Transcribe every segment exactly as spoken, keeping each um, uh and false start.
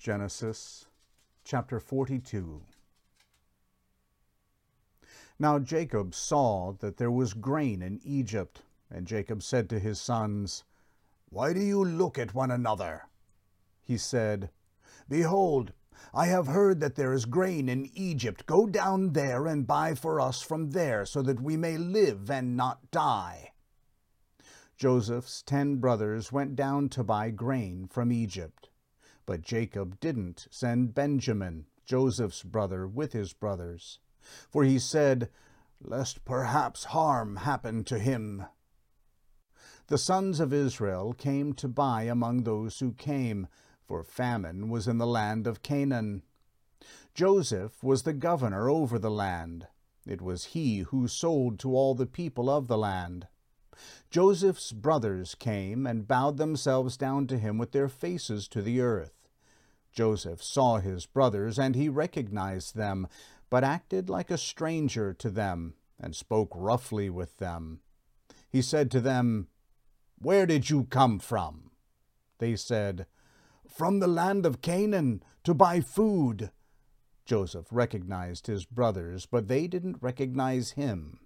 Genesis chapter forty-two. Now Jacob saw that there was grain in Egypt, and Jacob said to his sons, "Why do you look at one another?" He said, "Behold, I have heard that there is grain in Egypt. Go down there and buy for us from there, so that we may live and not die." Joseph's ten brothers went down to buy grain from Egypt. But Jacob didn't send Benjamin, Joseph's brother, with his brothers, for he said, "Lest perhaps harm happen to him." The sons of Israel came to buy among those who came, for famine was in the land of Canaan. Joseph was the governor over the land. It was he who sold to all the people of the land. Joseph's brothers came and bowed themselves down to him with their faces to the earth. Joseph saw his brothers, and he recognized them, but acted like a stranger to them, and spoke roughly with them. He said to them, "Where did you come from?" They said, "From the land of Canaan, to buy food." Joseph recognized his brothers, but they didn't recognize him.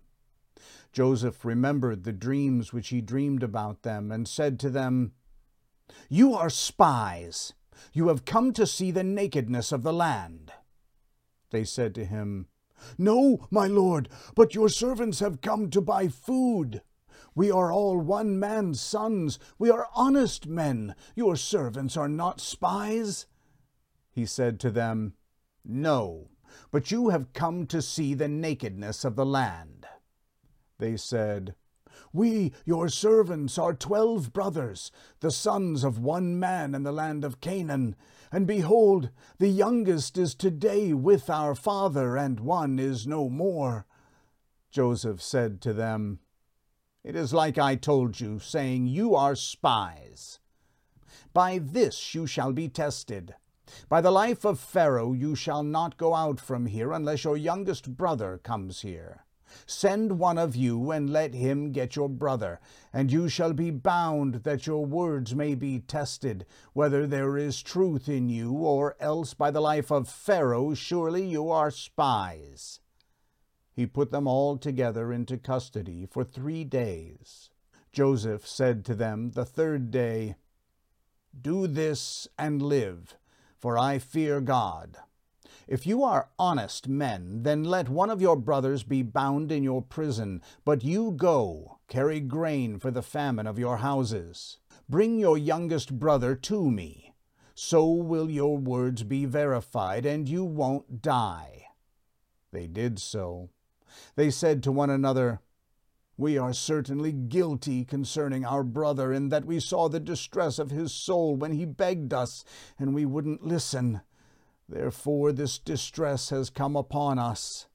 Joseph remembered the dreams which he dreamed about them, and said to them, "You are spies. You have come to see the nakedness of the land." They said to him, "No, my lord, but your servants have come to buy food. We are all one man's sons. We are honest men. Your servants are not spies." He said to them, "No, but you have come to see the nakedness of the land." They said, "We, your servants, are twelve brothers, the sons of one man in the land of Canaan. And behold, the youngest is today with our father, and one is no more." Joseph said to them, "It is like I told you, saying, 'You are spies.' By this you shall be tested. By the life of Pharaoh you shall not go out from here unless your youngest brother comes here. Send one of you, and let him get your brother, and you shall be bound, that your words may be tested, whether there is truth in you, or else by the life of Pharaoh surely you are spies." He put them all together into custody for three days. Joseph said to them the third day, "Do this and live, for I fear God. If you are honest men, then let one of your brothers be bound in your prison, but you go, carry grain for the famine of your houses. Bring your youngest brother to me. So will your words be verified, and you won't die." They did so. They said to one another, "We are certainly guilty concerning our brother, in that we saw the distress of his soul when he begged us, and we wouldn't listen. Therefore this distress has come upon us."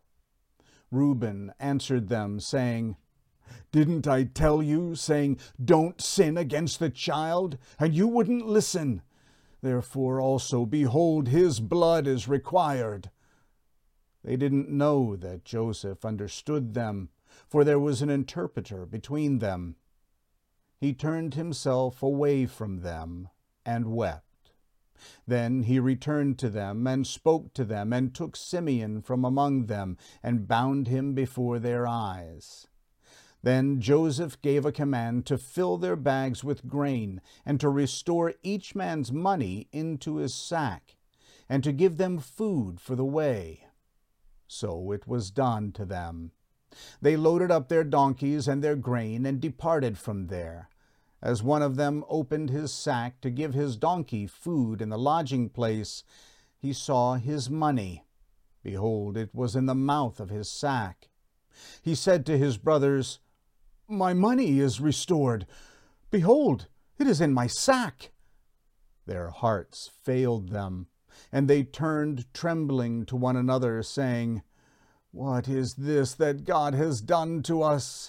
Reuben answered them, saying, "Didn't I tell you, saying, 'Don't sin against the child'? And you wouldn't listen. Therefore also, behold, his blood is required." They didn't know that Joseph understood them, for there was an interpreter between them. He turned himself away from them and wept. Then he returned to them and spoke to them, and took Simeon from among them, and bound him before their eyes. Then Joseph gave a command to fill their bags with grain, and to restore each man's money into his sack, and to give them food for the way. So it was done to them. They loaded up their donkeys and their grain, and departed from there. As one of them opened his sack to give his donkey food in the lodging place, he saw his money. Behold, it was in the mouth of his sack. He said to his brothers, "My money is restored. Behold, it is in my sack." Their hearts failed them, and they turned trembling to one another, saying, "What is this that God has done to us?"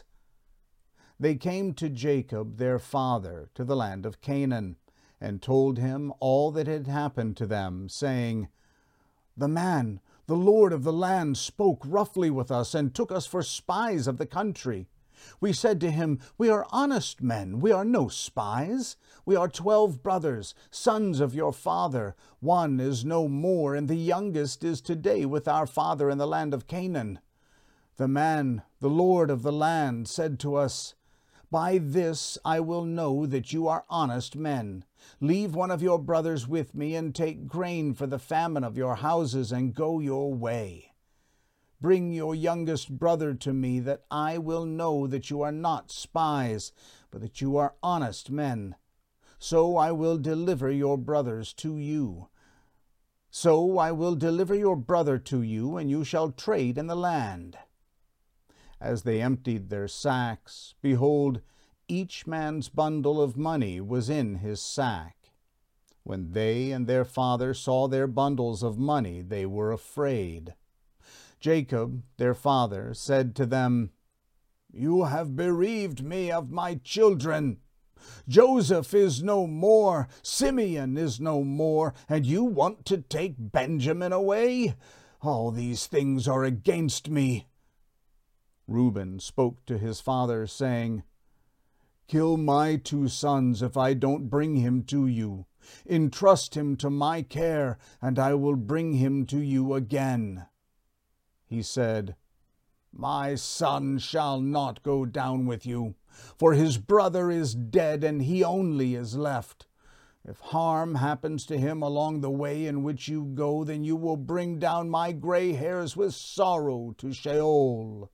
They came to Jacob their father to the land of Canaan, and told him all that had happened to them, saying, "The man, the lord of the land, spoke roughly with us, and took us for spies of the country. We said to him, We are honest men, we are no spies. We are twelve brothers, sons of your father. One is no more, and the youngest is today with our father in the land of Canaan. The man, the Lord of the land, said to us, By this I will know that you are honest men. Leave one of your brothers with me, and take grain for the famine of your houses, and go your way. Bring your youngest brother to me, that I will know that you are not spies, but that you are honest men. So I will deliver your brothers to you. So I will deliver your brother to you, and you shall trade in the land. As they emptied their sacks, behold, each man's bundle of money was in his sack. When they and their father saw their bundles of money, they were afraid. Jacob, their father, said to them, You have bereaved me of my children. Joseph is no more, Simeon is no more, and you want to take Benjamin away? All these things are against me. Reuben spoke to his father, saying, Kill my two sons if I don't bring him to you. Entrust him to my care, and I will bring him to you again. He said, My son shall not go down with you, for his brother is dead, and he only is left. If harm happens to him along the way in which you go, then you will bring down my gray hairs with sorrow to Sheol.